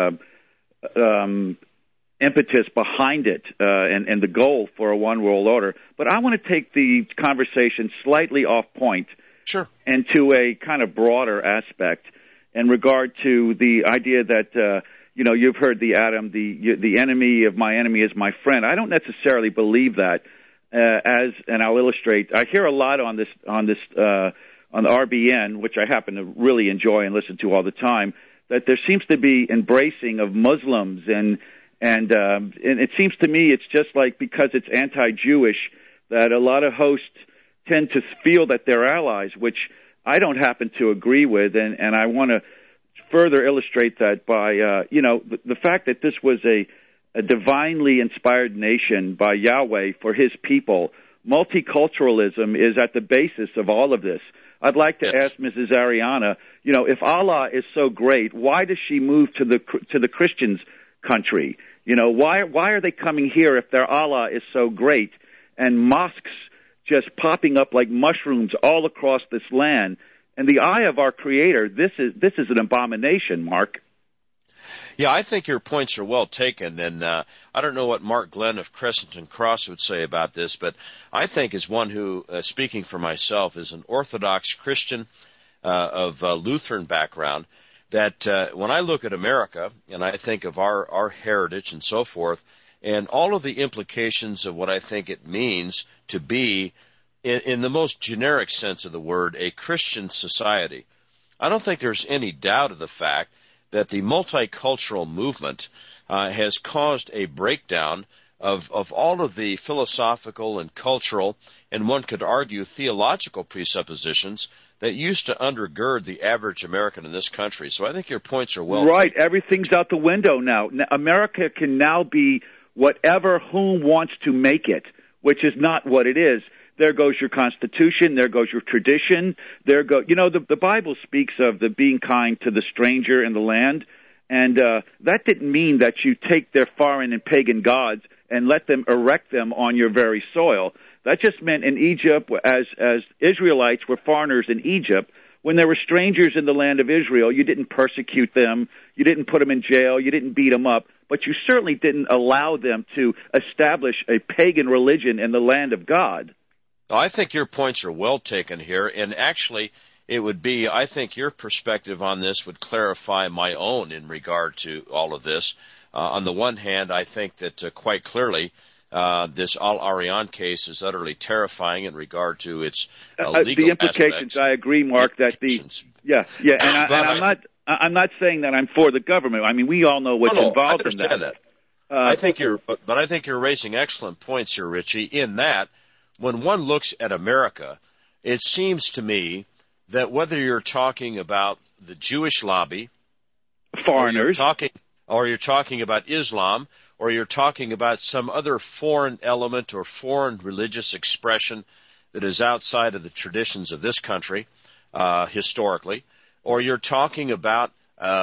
impetus behind it and the goal for a one world order. But I want to take the conversation slightly off point. Sure. And to a kind of broader aspect in regard to the idea that you've heard the enemy of my enemy is my friend. I don't necessarily believe that. And I'll illustrate. I hear a lot on the RBN, which I happen to really enjoy and listen to all the time, that there seems to be embracing of Muslims and it seems to me it's just like because it's anti-Jewish that a lot of hosts tend to feel that they're allies, which I don't happen to agree with, and I want to further illustrate that by, the fact that this was a divinely inspired nation by Yahweh for his people. Multiculturalism is at the basis of all of this. I'd like to ask Mrs. Ariana, if Allah is so great, why does she move to the Christians' country? Why are they coming here if their Allah is so great? And mosques just popping up like mushrooms all across this land. In the eye of our Creator, this is an abomination, Mark. Yeah, I think your points are well taken, and I don't know what Mark Glenn of Crescenton Cross would say about this, but I think as one who, speaking for myself, is an Orthodox Christian of Lutheran background, that when I look at America and I think of our heritage and so forth, and all of the implications of what I think it means to be, in the most generic sense of the word, a Christian society, I don't think there's any doubt of the fact that the multicultural movement has caused a breakdown of all of the philosophical and cultural, and one could argue theological presuppositions that used to undergird the average American in this country. So I think your points are well right. taken. Everything's out the window now. America can now be whatever whom wants to make it, which is not what it is. There goes your Constitution. There goes your tradition. The Bible speaks of the being kind to the stranger in the land, and that didn't mean that you take their foreign and pagan gods and let them erect them on your very soil. That just meant in Egypt, as Israelites were foreigners in Egypt, when there were strangers in the land of Israel, you didn't persecute them, you didn't put them in jail, you didn't beat them up, but you certainly didn't allow them to establish a pagan religion in the land of God. I think your points are well taken here, and actually it would be, I think your perspective on this would clarify my own in regard to all of this. On the one hand, I think that quite clearly this Al-Arian case is utterly terrifying in regard to its legal the implications. aspects. I agree, Mark, that I'm not saying that I'm for the government. I mean, we all know what's involved in that. I think you're raising excellent points here, Richie, in that when one looks at America, it seems to me that whether you're talking about the Jewish lobby, foreigners, or you're talking about Islam, or you're talking about some other foreign element or foreign religious expression that is outside of the traditions of this country historically, or you're talking about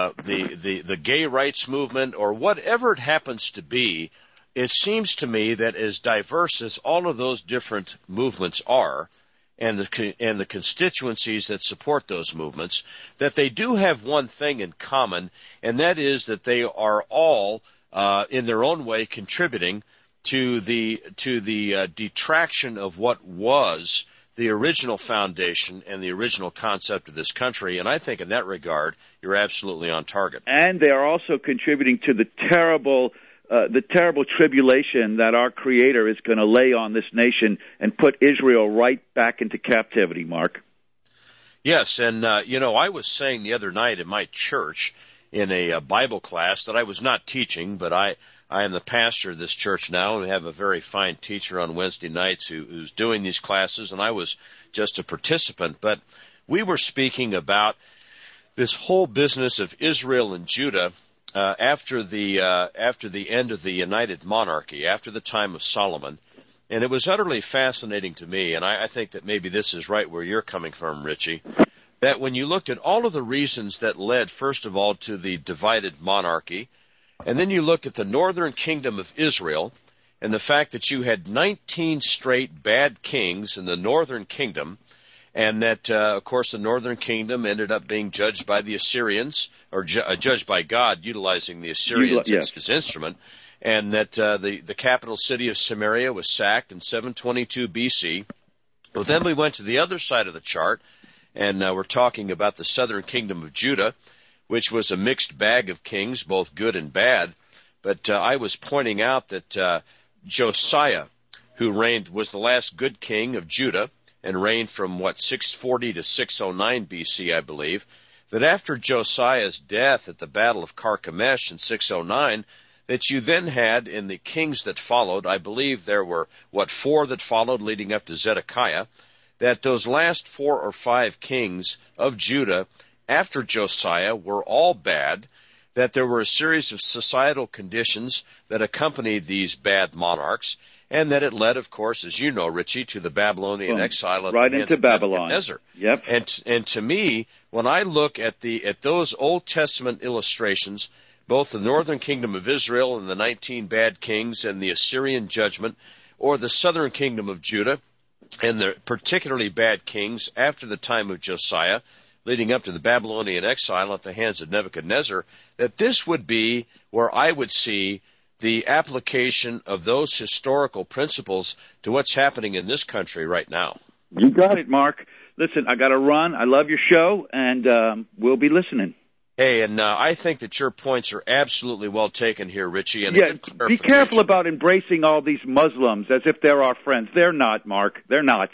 the gay rights movement, or whatever it happens to be, it seems to me that as diverse as all of those different movements are, and the constituencies that support those movements, that they do have one thing in common, and that is that they are all, in their own way, contributing to the detraction of what was the original foundation and the original concept of this country. And I think in that regard, you're absolutely on target. And they are also contributing to the terrible tribulation that our Creator is going to lay on this nation and put Israel right back into captivity, Mark. Yes, and I was saying the other night in my church in a Bible class that I was not teaching, but I am the pastor of this church now, and we have a very fine teacher on Wednesday nights who's doing these classes, and I was just a participant. But we were speaking about this whole business of Israel and Judah after the end of the United Monarchy, after the time of Solomon. And it was utterly fascinating to me, and I think that maybe this is right where you're coming from, Richie, that when you looked at all of the reasons that led, first of all, to the divided monarchy, and then you looked at the northern kingdom of Israel, and the fact that you had 19 straight bad kings in the northern kingdom, and that, of course, the northern kingdom ended up being judged by the Assyrians, or judged by God, utilizing the Assyrians as his instrument, and that the capital city of Samaria was sacked in 722 BC. Well, then we went to the other side of the chart, and we're talking about the southern kingdom of Judah, which was a mixed bag of kings, both good and bad. But I was pointing out that Josiah, who reigned, was the last good king of Judah, and reigned from, 640 to 609 BC, I believe, that after Josiah's death at the Battle of Carchemish in 609, that you then had in the kings that followed, I believe there were, 4 that followed leading up to Zedekiah, that those last 4 or 5 kings of Judah after Josiah were all bad, that there were a series of societal conditions that accompanied these bad monarchs, and that it led, of course, as you know, Richie, to the Babylonian exile at right the hands into of Babylon. Nebuchadnezzar. Yep. And to me, when I look at those Old Testament illustrations, both the northern kingdom of Israel and the 19 bad kings and the Assyrian judgment, or the southern kingdom of Judah and the particularly bad kings after the time of Josiah, leading up to the Babylonian exile at the hands of Nebuchadnezzar, that this would be where I would see the application of those historical principles to what's happening in this country right now. You got it, Mark. Listen, I got to run. I love your show, and we'll be listening. Hey, and I think that your points are absolutely well taken here, Richie. And be careful about embracing all these Muslims as if they're our friends. They're not, Mark. They're not.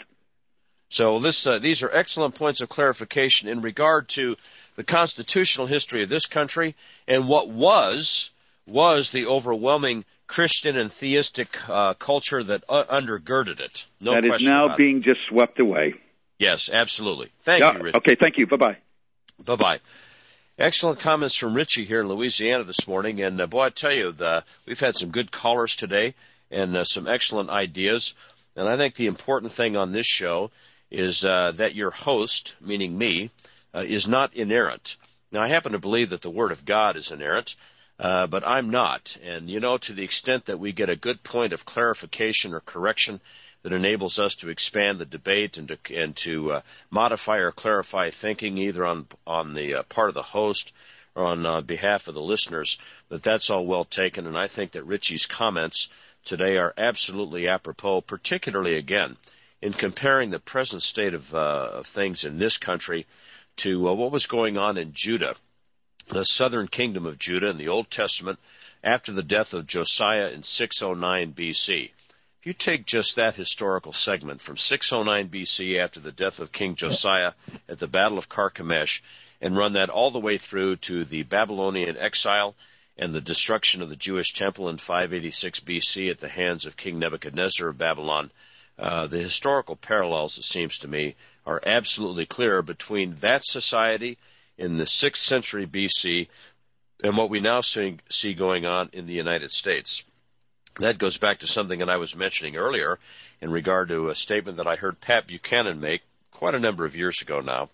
So these are excellent points of clarification in regard to the constitutional history of this country and what was the overwhelming Christian and theistic culture that undergirded it. No question about it. That is now being just swept away. Yes, absolutely. Thank you, Richie. Okay, thank you. Bye-bye. Bye-bye. Excellent comments from Richie here in Louisiana this morning. And, boy, I tell you, we've had some good callers today and some excellent ideas. And I think the important thing on this show is that your host, meaning me, is not inerrant. Now, I happen to believe that the Word of God is inerrant, but I'm not. And, to the extent that we get a good point of clarification or correction that enables us to expand the debate and to modify or clarify thinking either on the part of the host or on behalf of the listeners, that's all well taken. And I think that Richie's comments today are absolutely apropos, particularly, again, in comparing the present state of things in this country to what was going on in Judah, the southern kingdom of Judah in the Old Testament after the death of Josiah in 609 B.C. If you take just that historical segment from 609 B.C. after the death of King Josiah at the Battle of Carchemish and run that all the way through to the Babylonian exile and the destruction of the Jewish temple in 586 B.C. at the hands of King Nebuchadnezzar of Babylon, the historical parallels, it seems to me, are absolutely clear between that society in the 6th century B.C. and what we now see going on in the United States. That goes back to something that I was mentioning earlier in regard to a statement that I heard Pat Buchanan make quite a number of years ago now,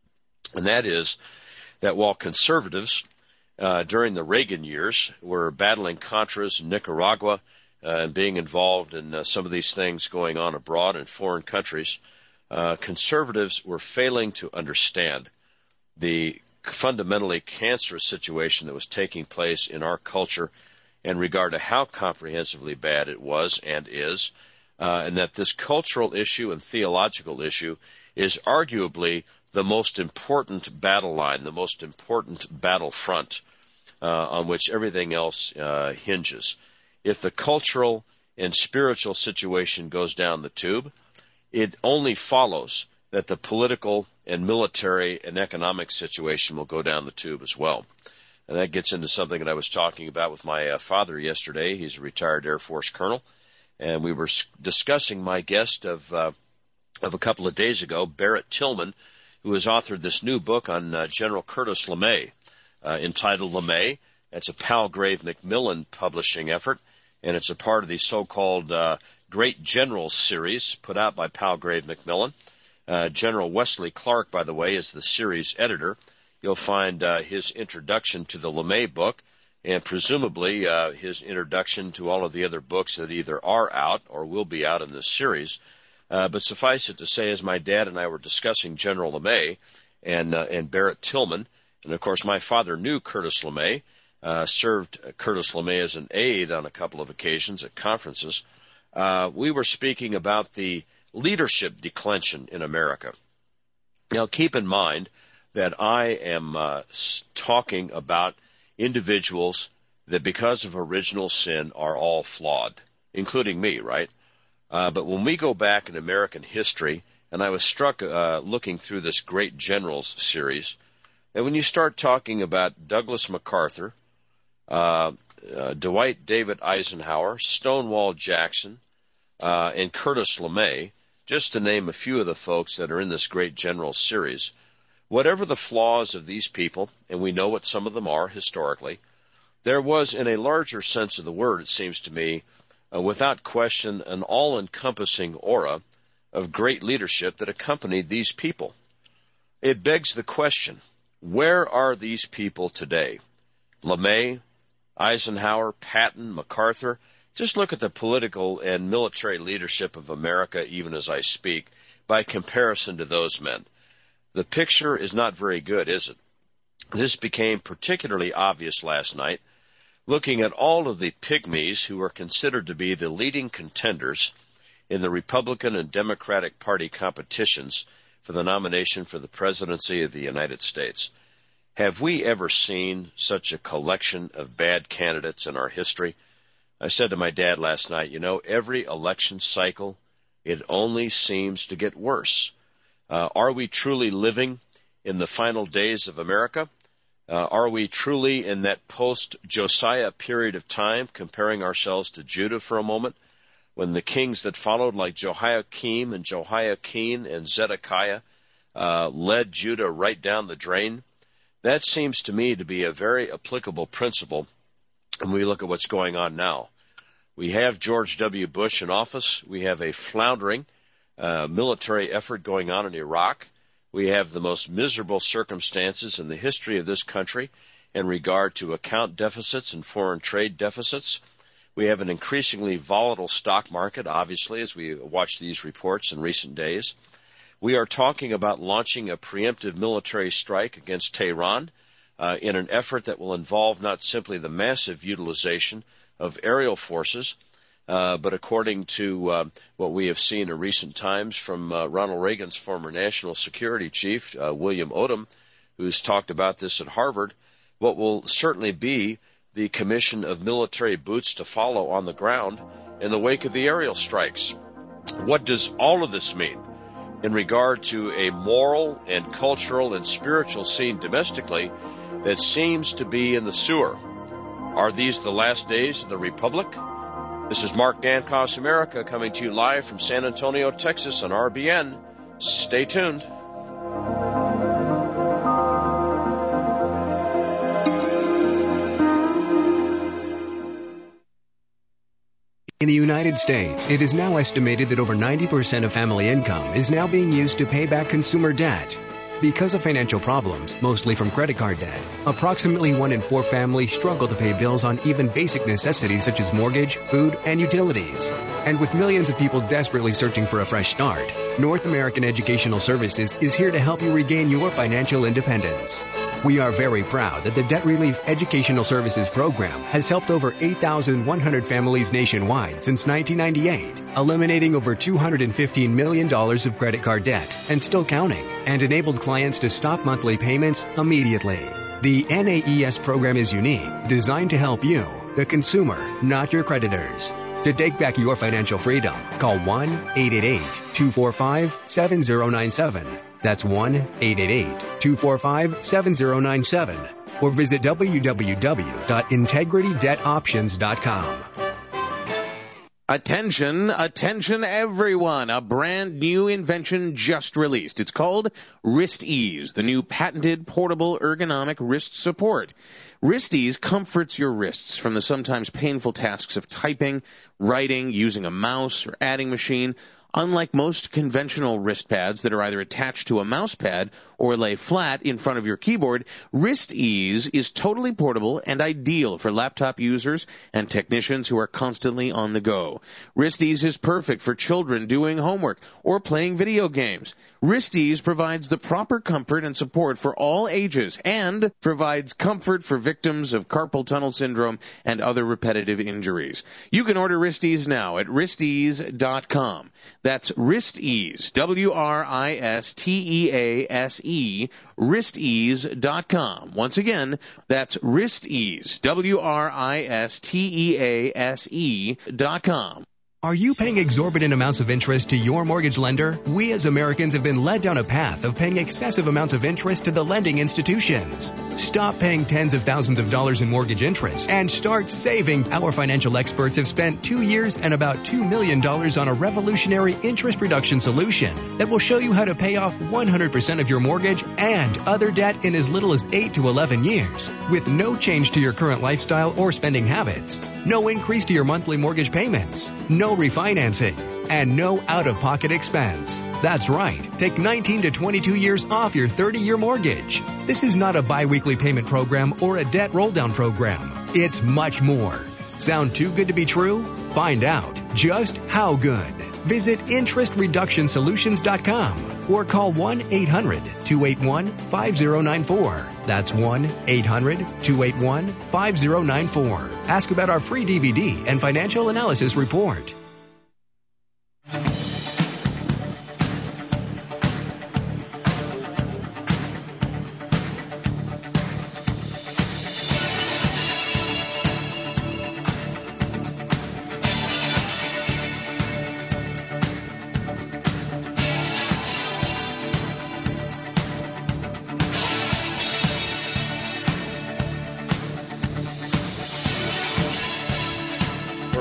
and that is that while conservatives during the Reagan years were battling Contras in Nicaragua and being involved in some of these things going on abroad in foreign countries, conservatives were failing to understand the fundamentally cancerous situation that was taking place in our culture in regard to how comprehensively bad it was and is, and that this cultural issue and theological issue is arguably the most important battle line, the most important battlefront on which everything else hinges. If the cultural and spiritual situation goes down the tube, it only follows that the political and military and economic situation will go down the tube as well. And that gets into something that I was talking about with my father yesterday. He's a retired Air Force colonel. And we were discussing my guest of a couple of days ago, Barrett Tillman, who has authored this new book on General Curtis LeMay, entitled LeMay. It's a Palgrave Macmillan publishing effort, and it's a part of the so-called Great Generals series put out by Palgrave Macmillan. General Wesley Clark, by the way, is the series editor. You'll find his introduction to the LeMay book and presumably his introduction to all of the other books that either are out or will be out in this series. But suffice it to say, as my dad and I were discussing General LeMay and Barrett Tillman, and of course my father knew Curtis LeMay, served Curtis LeMay as an aide on a couple of occasions at conferences, we were speaking about the leadership declension in America. Now keep in mind that I am talking about individuals that because of original sin are all flawed, including me, right? But when we go back in American history, and I was struck looking through this Great Generals series, and when you start talking about Douglas MacArthur, Dwight David Eisenhower, Stonewall Jackson, and Curtis LeMay, just to name a few of the folks that are in this Great Generals series, whatever the flaws of these people, and we know what some of them are historically, there was, in a larger sense of the word, it seems to me, without question, an all-encompassing aura of great leadership that accompanied these people. It begs the question, where are these people today? LeMay, Eisenhower, Patton, MacArthur. Just look at the political and military leadership of America, even as I speak, by comparison to those men. The picture is not very good, is it? This became particularly obvious last night, looking at all of the pygmies who are considered to be the leading contenders in the Republican and Democratic Party competitions for the nomination for the presidency of the United States. Have we ever seen such a collection of bad candidates in our history? I said to my dad last night, every election cycle, it only seems to get worse. Are we truly living in the final days of America? Are we truly in that post-Josiah period of time, comparing ourselves to Judah for a moment? when the kings that followed, like Jehoiakim and Jehoiakim and Zedekiah, led Judah right down the drain. That seems to me to be a very applicable principle when we look at what's going on now. We have George W. Bush in office. We have a floundering military effort going on in Iraq. We have the most miserable circumstances in the history of this country in regard to account deficits and foreign trade deficits. We have an increasingly volatile stock market, obviously, as we watch these reports in recent days. We are talking about launching a preemptive military strike against Tehran in an effort that will involve not simply the massive utilization of aerial forces, but according to what we have seen in recent times from Ronald Reagan's former national security chief, William Odom, who's talked about this at Harvard, what will certainly be the commission of military boots to follow on the ground in the wake of the aerial strikes. What does all of this mean in regard to a moral and cultural and spiritual scene domestically that seems to be in the sewer? Are these the last days of the Republic? This is Mark Dankos America coming to you live from San Antonio, Texas on RBN. Stay tuned. In the United States, it is now estimated that over 90% of family income is now being used to pay back consumer debt. Because of financial problems, mostly from credit card debt, approximately 1 in 4 families struggle to pay bills on even basic necessities such as mortgage, food, and utilities. And with millions of people desperately searching for a fresh start, North American Educational Services is here to help you regain your financial independence. We are very proud that the Debt Relief Educational Services Program has helped over 8,100 families nationwide since 1998, eliminating over $215 million of credit card debt and still counting, and enabled clients to stop monthly payments immediately. The NAES program is unique, designed to help you, the consumer, not your creditors. To take back your financial freedom, call 1-888-245-7097. That's 1-888-245-7097. Or visit www.integritydebtoptions.com. Attention everyone. A brand new invention just released. It's called WristEase, the new patented portable ergonomic wrist support. WristEase comforts your wrists from the sometimes painful tasks of typing, writing, using a mouse or adding machine. Unlike most conventional wrist pads that are either attached to a mouse pad or lay flat in front of your keyboard, WristEase is totally portable and ideal for laptop users and technicians who are constantly on the go. WristEase is perfect for children doing homework or playing video games. WristEase provides the proper comfort and support for all ages and provides comfort for victims of carpal tunnel syndrome and other repetitive injuries. You can order WristEase now at wristease.com. That's WristEase, WrIstease, wristease.com. Once again, that's WristEase, WrIstease.com. Are you paying exorbitant amounts of interest to your mortgage lender? We as Americans have been led down a path of paying excessive amounts of interest to the lending institutions. Stop paying tens of thousands of dollars in mortgage interest and start saving. Our financial experts have spent 2 years and about $2 million on a revolutionary interest reduction solution that will show you how to pay off 100% of your mortgage and other debt in as little as 8 to 11 years with no change to your current lifestyle or spending habits, no increase to your monthly mortgage payments, no refinancing, and no out-of-pocket expense. That's right. Take 19 to 22 years off your 30-year mortgage. This is not a bi-weekly payment program or a debt roll-down program. It's much more. Sound too good to be true? Find out just how good. Visit interestreductionsolutions.com or call 1-800-281-5094. That's 1-800-281-5094. Ask about our free DVD and financial analysis report.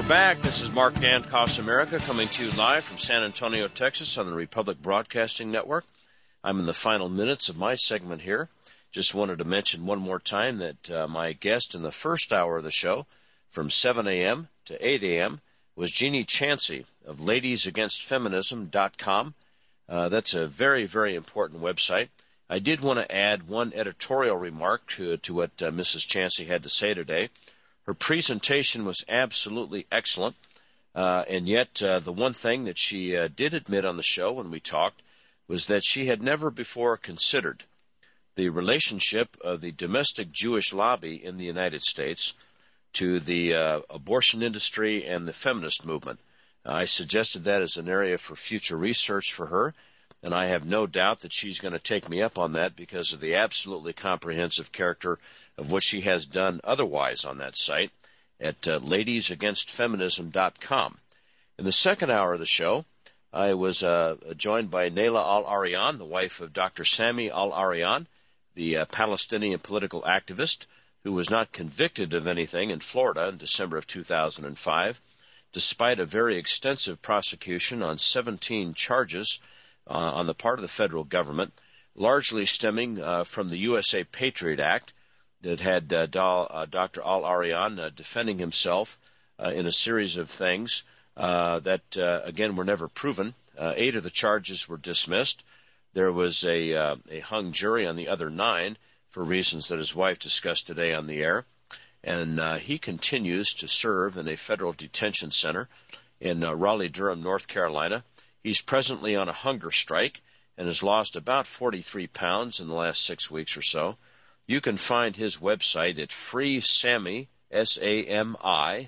back. This is Mark Dankoff's America, coming to you live from San Antonio, Texas on the Republic Broadcasting Network. I'm in the final minutes of my segment here. Just wanted to mention one more time that my guest in the first hour of the show, from 7 a.m. to 8 a.m., was Jeannie Chansey of ladiesagainstfeminism.com. That's a very, very important website. I did want to add one editorial remark to what Mrs. Chansey had to say today. Her presentation was absolutely excellent, and yet the one thing that she did admit on the show when we talked was that she had never before considered the relationship of the domestic Jewish lobby in the United States to the abortion industry and the feminist movement. I suggested that as an area for future research for her, and I have no doubt that she's going to take me up on that because of the absolutely comprehensive character of what she has done otherwise on that site at ladiesagainstfeminism.com. In the second hour of the show, I was joined by Nayla Al-Arian, the wife of Dr. Sami Al-Arian, the Palestinian political activist who was not convicted of anything in Florida in December of 2005, despite a very extensive prosecution on 17 charges on the part of the federal government, largely stemming from the USA Patriot Act that had Dr. Al-Arian defending himself in a series of things that, again, were never proven. 8 of the charges were dismissed. There was a hung jury on the other 9 for reasons that his wife discussed today on the air. And he continues to serve in a federal detention center in Raleigh-Durham, North Carolina. He's presently on a hunger strike and has lost about 43 pounds in the last 6 weeks or so. You can find his website at FreeSami, S-A-M-I,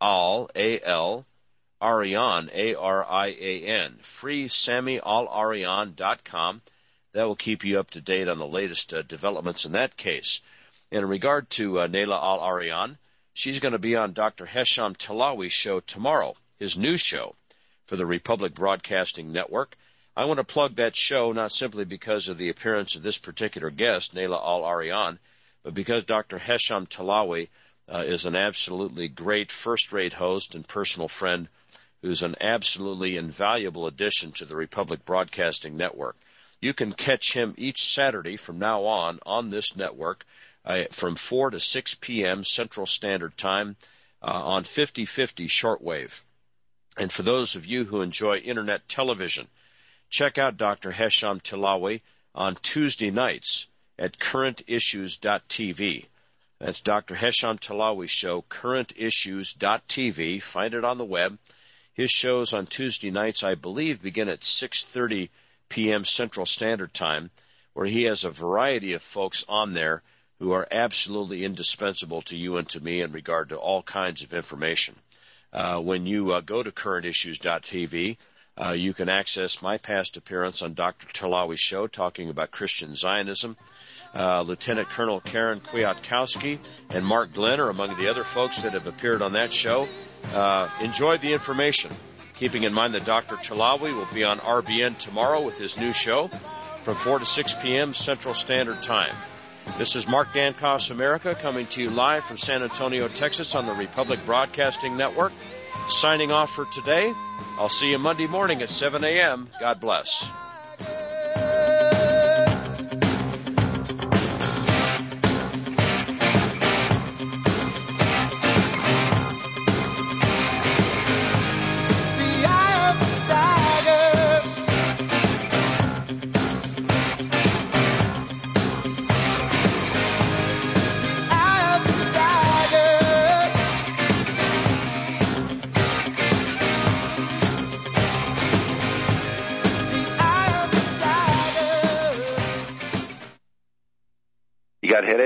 Al, Arian, A-R-I-A-N, FreeSamiAlArian.com. That will keep you up to date on the latest developments in that case. In regard to Nayla Al-Arian, she's going to be on Dr. Hesham Talawi's show tomorrow, his new show for the Republic Broadcasting Network. I want to plug that show not simply because of the appearance of this particular guest, Nayla Al-Arian, but because Dr. Hesham Talawi is an absolutely great first-rate host and personal friend who's an absolutely invaluable addition to the Republic Broadcasting Network. You can catch him each Saturday from now on this network from 4 to 6 p.m. Central Standard Time on 50/50 shortwave. And for those of you who enjoy Internet television, check out Dr. Hesham Talawi on Tuesday nights at currentissues.tv. That's Dr. Hesham Talawi's show, currentissues.tv. Find it on the web. His shows on Tuesday nights, I believe, begin at 6:30 p.m. Central Standard Time, where he has a variety of folks on there who are absolutely indispensable to you and to me in regard to all kinds of information. When you go to currentissues.tv, you can access my past appearance on Dr. Talawi's show talking about Christian Zionism. Lieutenant Colonel Karen Kwiatkowski and Mark Glenn are among the other folks that have appeared on that show. Enjoy the information, keeping in mind that Dr. Talawi will be on RBN tomorrow with his new show from 4 to 6 p.m. Central Standard Time. This is Mark Dankoff's America, coming to you live from San Antonio, Texas on the Republic Broadcasting Network. Signing off for today. I'll see you Monday morning at 7 a.m. God bless. Got headaches?